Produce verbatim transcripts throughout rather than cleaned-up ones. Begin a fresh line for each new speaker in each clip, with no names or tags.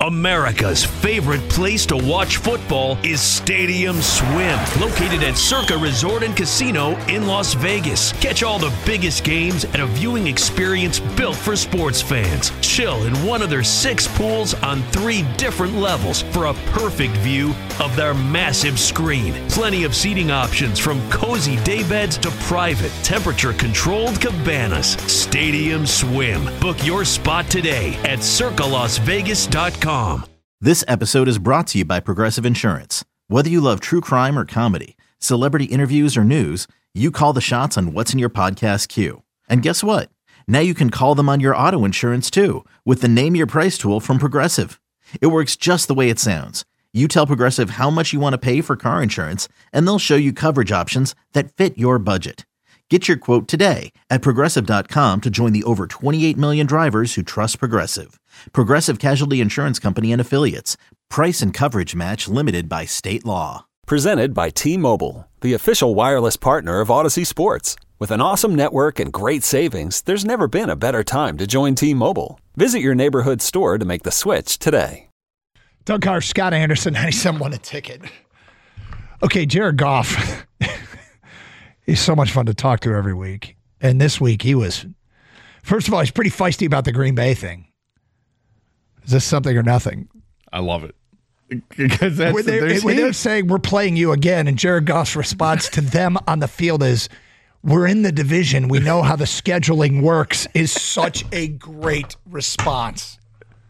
America's favorite place to watch football is Stadium Swim, located at Circa Resort and Casino in Las Vegas. Catch all the biggest games at a viewing experience built for sports fans. Chill in one of their six pools on three different levels for a perfect view of their massive screen. Plenty of seating options from cozy daybeds to private, temperature-controlled cabanas. Stadium Swim. Book your spot today at circa las vegas dot com.
This episode is brought to you by Progressive Insurance. Whether you love true crime or comedy, celebrity interviews or news, you call the shots on what's in your podcast queue. And guess what? Now you can call them on your auto insurance too with the Name Your Price tool from Progressive. It works just the way it sounds. You tell Progressive how much you want to pay for car insurance, and they'll show you coverage options that fit your budget. Get your quote today at progressive dot com to join the over twenty-eight million drivers who trust Progressive. Progressive Casualty Insurance Company and Affiliates. Price and coverage match limited by state law.
Presented by T-Mobile, the official wireless partner of Odyssey Sports. With an awesome network and great savings, there's never been a better time to join T-Mobile. Visit your neighborhood store to make the switch today.
Doug Carr, Scott Anderson, ninety-seven won a ticket. Okay, Jared Goff. He's so much fun to talk to every week. And this week he was, first of all, he's pretty feisty about the Green Bay thing. Is this something or nothing?
I love it. Because that's
when, they,
the,
when they're saying we're playing you again, and Jared Goff's response to them on the field is, we're in the division. We know how the scheduling works, is such a great response.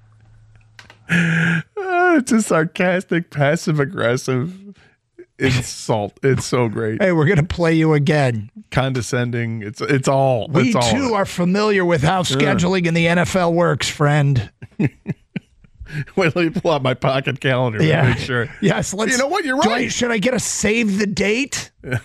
Uh, it's a sarcastic, passive-aggressive insult. It's so great.
Hey, we're going to play you again.
Condescending. It's it's all.
We
it's all
too are familiar with how scheduling yeah. in the N F L works, friend.
Wait, let me pull out my pocket calendar.
Yeah.
To make sure.
Yes. Let's.
You know what? You're right.
I, should I get a save the date?
Yeah.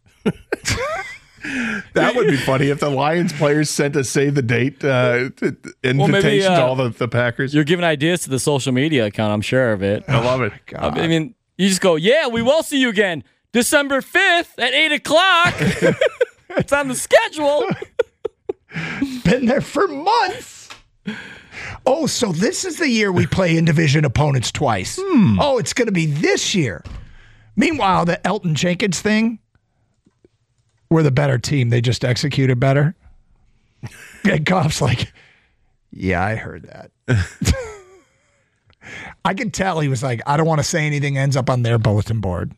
That would be funny if the Lions players sent a save the date uh, invitation well, maybe, uh, to all the, the Packers.
You're giving ideas to the social media account. I'm sure of it.
I love it.
God.
I mean, you just go, yeah, we will see you again December fifth at eight o'clock. It's on the schedule.
Been there for months. Oh, so this is the year we play in-division opponents twice.
Hmm.
Oh, it's going to be this year. Meanwhile, the Elton Jenkins thing, we're the better team. They just executed better. And Goff's like, yeah, I heard that. I could tell he was like, I don't want to say anything ends up on their bulletin board.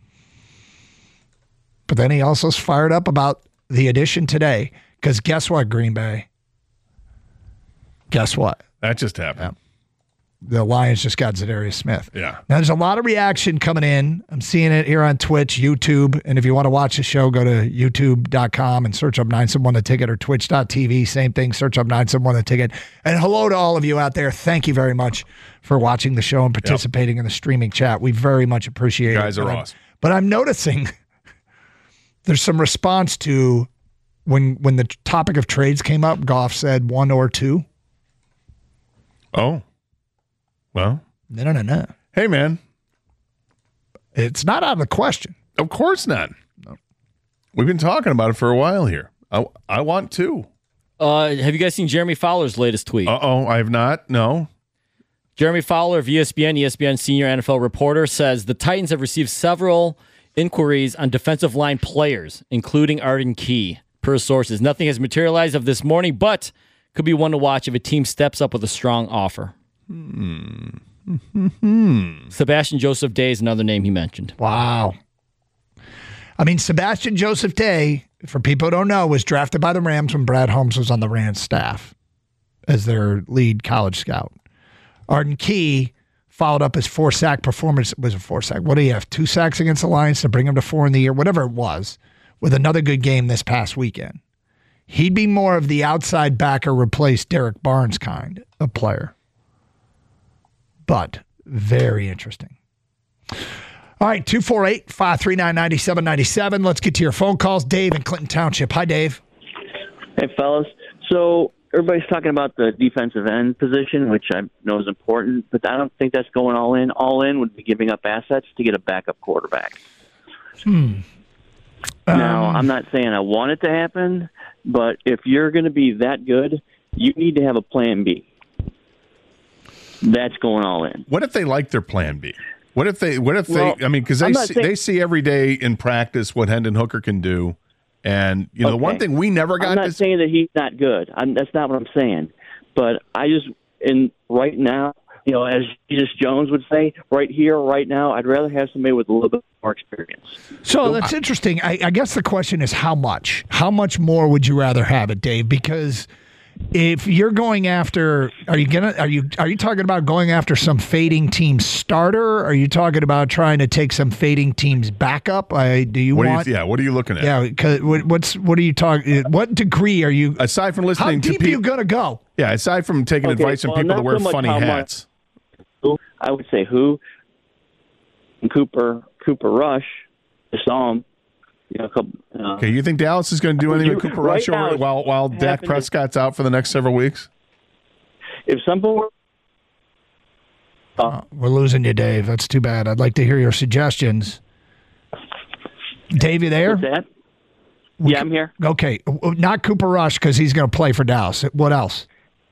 But then he also is fired up about the addition today. Because guess what, Green Bay? Guess what?
That just happened.
Yeah. The Lions just got Zadarius Smith.
Yeah.
Now, there's a lot of reaction coming in. I'm seeing it here on Twitch, YouTube. And if you want to watch the show, go to youtube dot com and search up nine seven one The Ticket, or twitch dot t v. Same thing, search up nine seven one The Ticket. And hello to all of you out there. Thank you very much for watching the show and participating yep. in the streaming chat. We very much appreciate it.
You guys
it.
are
but
awesome.
I'm, but I'm noticing there's some response to when when the topic of trades came up, Goff said one or two.
Oh. Well.
No, no, no, no.
Hey, man.
It's not out of the question.
Of course not.
No.
We've been talking about it for a while here. I, I want to.
Uh, have you guys seen Jeremy Fowler's latest tweet?
Uh-oh, I have not. No.
Jeremy Fowler of E S P N, E S P N senior N F L reporter, says the Titans have received several inquiries on defensive line players, including Arden Key. Per sources, nothing has materialized of this morning, but could be one to watch if a team steps up with a strong offer.
Hmm.
Sebastian Joseph Day is another name he mentioned.
Wow. I mean, Sebastian Joseph Day, for people who don't know, was drafted by the Rams when Brad Holmes was on the Rams staff as their lead college scout. Arden Key followed up his four-sack performance. It was a four-sack. What do you have? Two sacks against the Lions to bring him to four in the year, whatever it was, with another good game this past weekend. He'd be more of the outside backer, replace Derek Barnes kind of player. But very interesting. All right, two four eight, five three nine, nine seven nine seven. Let's get to your phone calls. Dave in Clinton Township. Hi, Dave.
Hey, fellas. So everybody's talking about the defensive end position, which I know is important, but I don't think that's going all in. All in would be giving up assets to get a backup quarterback.
Hmm.
Now,
Um,
I'm not saying I want it to happen, but if you're going to be that good, you need to have a plan B. that's going all in.
What if they like their plan B? What if they? What if
well,
they? I mean, because they see,
saying,
they see every day in practice what Hendon Hooker can do, and you know
okay.
the one thing we never got.
I'm not
to
saying that he's not good. I'm, that's not what I'm saying. But I just in right now, you know, as Jesus Jones would say, right here, right now, I'd rather have somebody with a little bit more experience.
So that's interesting. I, I guess the question is how much? How much more would you rather have it, Dave? Because if you're going after, are you gonna? Are you are you talking about going after some fading team starter? Or are you talking about trying to take some fading team's backup? I, do you
what
want?
Are you, yeah. What are you looking at?
Yeah. Cause what, what's what are you talking? What degree are you?
Aside from listening
how
to
deep
people,
are you gonna go?
Yeah. Aside from taking
Okay,
advice from
well,
people that
not
wear
so much
funny
how much-
hats.
Who I would say who Cooper Cooper Rush. I saw him. You know, a couple, uh,
Okay, you think Dallas is going to do anything
you-
with Cooper
right
Rush
now
over,
it's
while while Dak
happened to-
Prescott's out for the next several weeks?
if someone were
Uh, we're losing you, Dave. That's too bad. I'd like to hear your suggestions. Dave, you there?
what's that? Yeah, I'm here.
Okay, not Cooper Rush because he's going to play for Dallas. What else?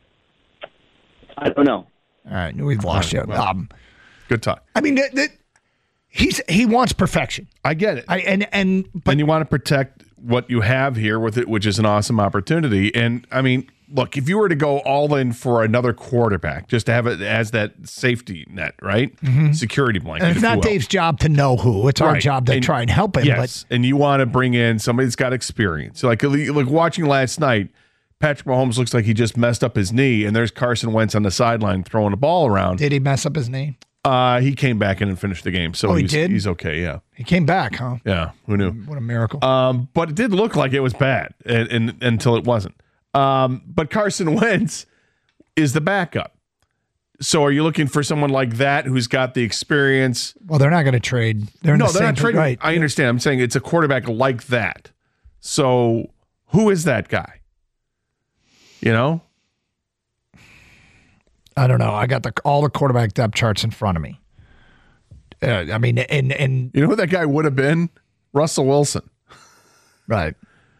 I don't know.
All right, we've lost you.
well.
Um,
Good talk.
I mean, th- th- he's he wants perfection.
I get it.
I and and but
and you want to protect what you have here with it, which is an awesome opportunity. And I mean, look, if you were to go all in for another quarterback, just to have it as that safety net, right? Mm-hmm. Security blanket.
and it's
if
not
you will.
Dave's job to know who. It's our
Right.
job to
And-
try and help him.
Yes, and you want to bring in somebody that's got experience. Like, like watching last night, Patrick Mahomes looks like he just messed up his knee, and there's Carson Wentz on the sideline throwing the ball around.
But did he mess up his knee?
Uh, he came back in and finished the game, so
Oh, he
he's,
did?
he's okay. Yeah,
He came back, huh?
yeah. Who knew?
What a miracle!
Um, but it did look like it was bad, and, and until it wasn't. Um, but Carson Wentz is the backup. So are you looking for someone like that who's got the experience?
well, they're not going to trade. They're in
No,
the
they're
same
not trading.
Right.
I understand. I'm saying it's a quarterback like that. So who is that guy? You know?
I don't know. I got the all the quarterback depth charts in front of me. Uh, I mean, and and
You know who that guy would have been? Russell Wilson.
right.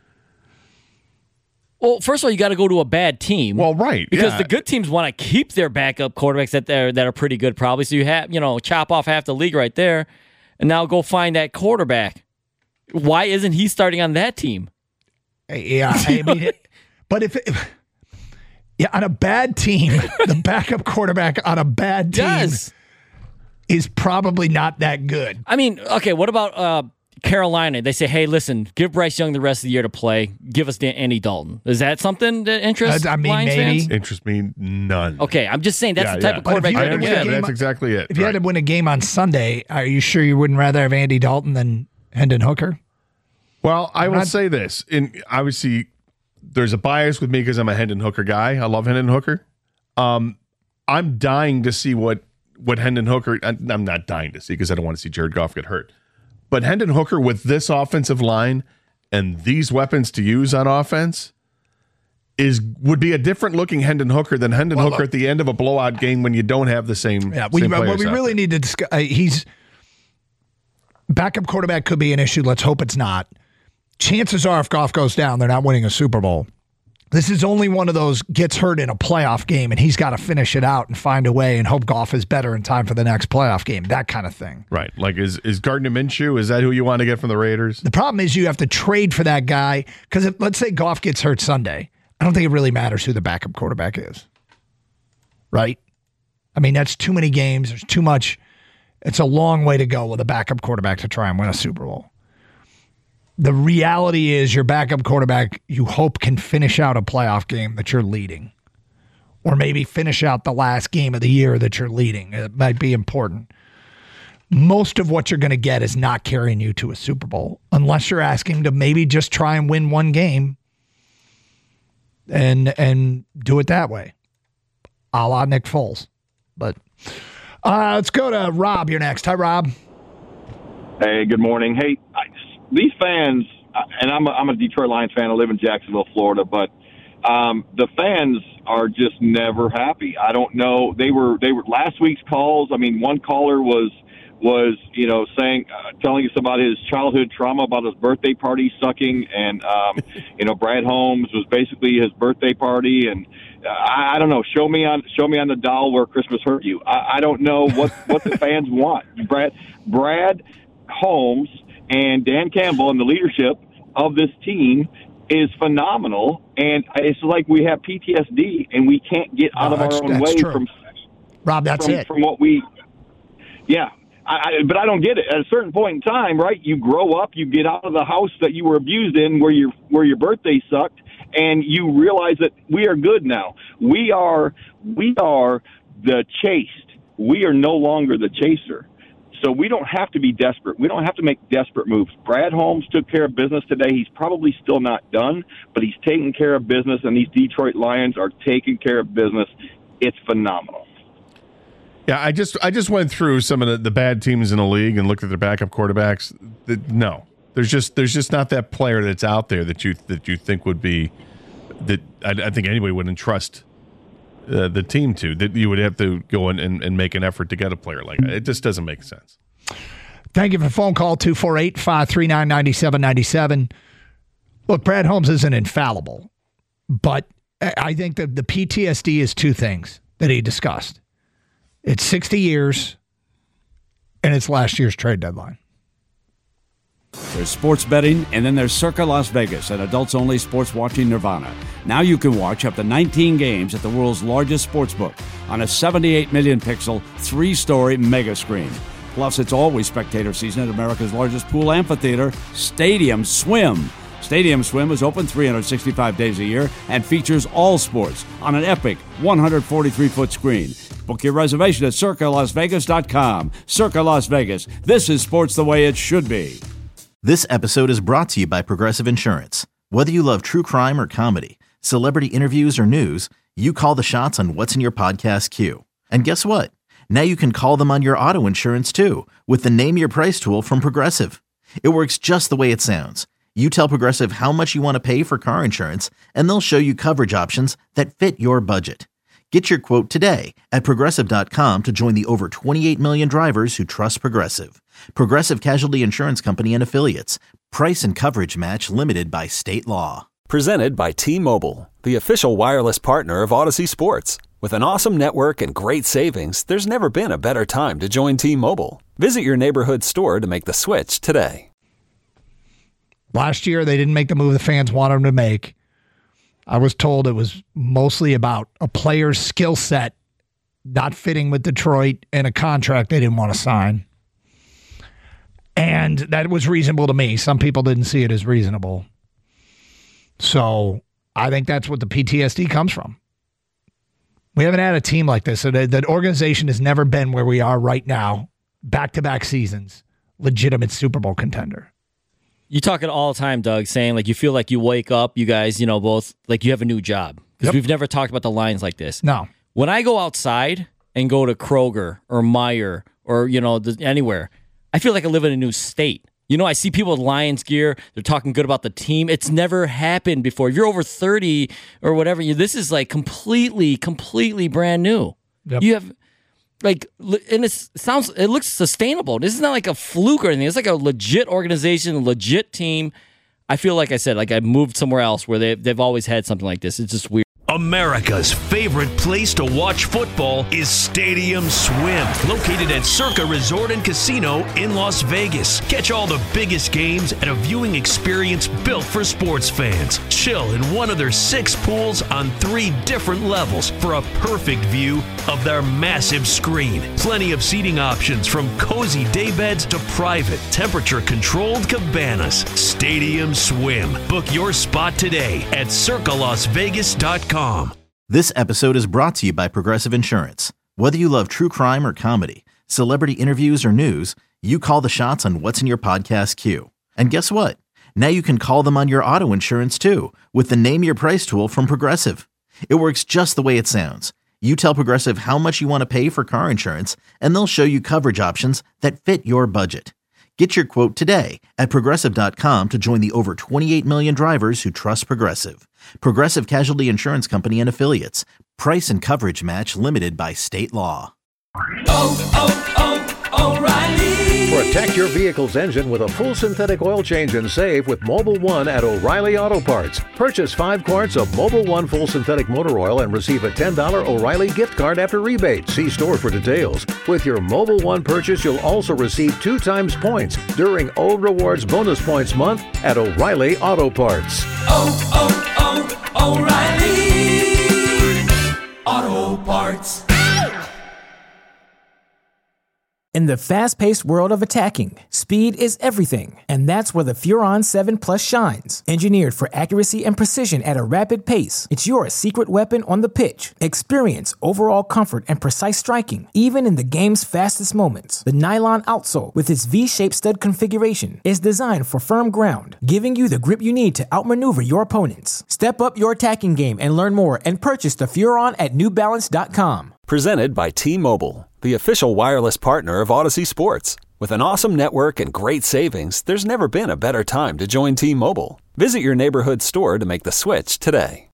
Well, first of all, you got to go to a bad team.
Well, right.
Because
yeah.
the good teams want to keep their backup quarterbacks that they're, that are pretty good, probably. So you have, you know, chop off half the league right there, and now go find that quarterback. Why isn't he starting on that team?
Yeah, I mean, it, but if, if yeah, on a bad team, the backup quarterback on a bad team
Yes.
is probably not that good.
I mean, okay, what about uh, Carolina? They say, hey, listen, give Bryce Young the rest of the year to play. Give us Dan- Andy Dalton. Is that something that interests
I mean,
Lions
maybe.
fans?
Interests me none.
Okay, I'm just saying that's
Yeah,
the type
yeah.
of quarterback
But
I
if you
you're
had
going
to
to
understand,
get.
but that's exactly it.
If you
right.
had to win a game on Sunday, are you sure you wouldn't rather have Andy Dalton than Hendon Hooker?
Well, I will
not-
say this. In obviously, there's a bias with me because I'm a Hendon Hooker guy. I love Hendon Hooker. Um, I'm dying to see what what Hendon Hooker. I'm not dying to see because I don't want to see Jared Goff get hurt. But Hendon Hooker with this offensive line and these weapons to use on offense is would be a different looking Hendon Hooker than Hendon
Well,
Hooker
look-
at the end of a blowout game when you don't have the same.
Yeah, we,
same
what
players
we
out
really
there.
need to discuss. Uh, he's backup quarterback could be an issue. Let's hope it's not. Chances are, if Goff goes down, they're not winning a Super Bowl. This is only one of those gets hurt in a playoff game, and he's got to finish it out and find a way and hope Goff is better in time for the next playoff game. That kind of thing.
Right. Like, is, is Gardner Minshew, is that who you want to get from the Raiders?
The problem is you have to trade for that guy because let's say Goff gets hurt Sunday. I don't think it really matters who the backup quarterback is. Right? I mean, that's too many games. There's too much. It's a long way to go with a backup quarterback to try and win a Super Bowl. The reality is your backup quarterback, you hope, can finish out a playoff game that you're leading. Or maybe finish out the last game of the year that you're leading. It might be important. Most of what you're going to get is not carrying you to a Super Bowl unless you're asking to maybe just try and win one game and and do it that way, a la Nick Foles. But uh, let's go to Rob. You're next. Hi, Rob.
Hey, good morning. Hey, I, these fans, and I'm a, I'm a Detroit Lions fan. I live in Jacksonville, Florida, but um, the fans are just never happy. I don't know. They were they were last week's calls. I mean, one caller was was, you know, saying, uh, telling us about his childhood trauma about his birthday party sucking, and um, you know, Brad Holmes was basically his birthday party, and uh, I, I don't know. Show me on, show me on the doll where Christmas hurt you. I, I don't know what what the fans want. Brad Brad Holmes and Dan Campbell and the leadership of this team is phenomenal, and it's like we have P T S D and we can't get out
no,
of our own way
true.
from
Rob. That's
from,
it.
From what we, yeah. I, I, but I don't get it. At a certain point in time, right? You grow up, you get out of the house that you were abused in, where your where your birthday sucked, and you realize that we are good now. We are we are the chased. We are no longer the chaser. So we don't have to be desperate. We don't have to make desperate moves. Brad Holmes took care of business today. He's probably still not done, but he's taking care of business, and these Detroit Lions are taking care of business. It's phenomenal.
Yeah, I just I just went through some of the, the bad teams in the league and looked at their backup quarterbacks. The, no, there's just there's just not that player that's out there that you that you think would be that I, I think anybody would entrust uh, the team to, that you would have to go in and, and make an effort to get a player like that. It just doesn't make sense.
Thank you for the phone call, two four eight, five three nine, nine seven nine seven. Look, Brad Holmes isn't infallible, but I think that the P T S D is two things that he discussed. It's sixty years, and it's last year's trade deadline.
There's sports betting, and then there's Circa Las Vegas, an adults-only sports watching nirvana. Now you can watch up to nineteen games at the world's largest sports book on a seventy-eight million pixel, three-story mega screen. Plus, it's always spectator season at America's largest pool amphitheater, Stadium Swim. Stadium Swim is open three hundred sixty-five days a year and features all sports on an epic one hundred forty-three foot screen. Book your reservation at circa las vegas dot com. Circa Las Vegas. This is sports the way it should be.
This episode is brought to you by Progressive Insurance. Whether you love true crime or comedy, celebrity interviews or news, you call the shots on what's in your podcast queue. And guess what? Now you can call them on your auto insurance too with the Name Your Price tool from Progressive. It works just the way it sounds. You tell Progressive how much you want to pay for car insurance, and they'll show you coverage options that fit your budget. Get your quote today at Progressive dot com to join the over twenty-eight million drivers who trust Progressive. Progressive Casualty Insurance Company and Affiliates. Price and coverage match limited by state law.
Presented by T-Mobile, the official wireless partner of Odyssey Sports. With an awesome network and great savings, there's never been a better time to join T-Mobile. Visit your neighborhood store to make the switch today.
Last year, they didn't make the move the fans wanted them to make. I was told it was mostly about a player's skill set not fitting with Detroit and a contract they didn't want to sign. And that was reasonable to me. Some people didn't see it as reasonable. So I think that's what the P T S D comes from. We haven't had a team like this. So that organization has never been where we are right now, back-to-back seasons, legitimate Super Bowl contender.
You talk it all the time, Doug, saying like you feel like you wake up, you guys, you know, both like you have a new job. Because yep. We've never talked about the Lions like this.
No.
When I go outside and go to Kroger or Meijer or, you know, the, anywhere, I feel like I live in a new state. You know, I see people with Lions gear. They're talking good about the team. It's never happened before. If you're over thirty or whatever, you, this is like completely, completely brand new. Yep. You have... Like, and it sounds, it looks sustainable. This is not like a fluke or anything. It's like a legit organization, a legit team. I feel like I said, like I moved somewhere else where they they've always had something like this. It's just weird.
America's favorite place to watch football is Stadium Swim, located at Circa Resort and Casino in Las Vegas. Catch all the biggest games at a viewing experience built for sports fans. Chill in one of their six pools on three different levels for a perfect view of their massive screen. Plenty of seating options from cozy daybeds to private, temperature-controlled cabanas. Stadium Swim. Book your spot today at circa las vegas dot com.
This episode is brought to you by Progressive Insurance. Whether you love true crime or comedy, celebrity interviews or news, you call the shots on what's in your podcast queue. And guess what? Now you can call them on your auto insurance too with the Name Your Price tool from Progressive. It works just the way it sounds. You tell Progressive how much you want to pay for car insurance, and they'll show you coverage options that fit your budget. Get your quote today at Progressive dot com to join the over twenty-eight million drivers who trust Progressive. Progressive Casualty Insurance Company and Affiliates. Price and coverage match limited by state law.
Oh, oh, oh, O'Reilly Protect your vehicle's engine with a full synthetic oil change and save with Mobil one at O'Reilly Auto Parts. Purchase five quarts of Mobil one full synthetic motor oil and receive a ten dollars O'Reilly gift card after rebate. See store for details. With your Mobil one purchase, you'll also receive two times points during O Rewards Bonus Points Month at O'Reilly Auto Parts.
Oh, oh, oh, O'Reilly Auto Parts.
In the fast-paced world of attacking, speed is everything, and that's where the Furon seven Plus shines. Engineered for accuracy and precision at a rapid pace, it's your secret weapon on the pitch. Experience overall comfort and precise striking, even in the game's fastest moments. The nylon outsole, with its V-shaped stud configuration, is designed for firm ground, giving you the grip you need to outmaneuver your opponents. Step up your attacking game and learn more and purchase the Furon at New Balance dot com.
Presented by T-Mobile, the official wireless partner of Odyssey Sports. With an awesome network and great savings, there's never been a better time to join T-Mobile. Visit your neighborhood store to make the switch today.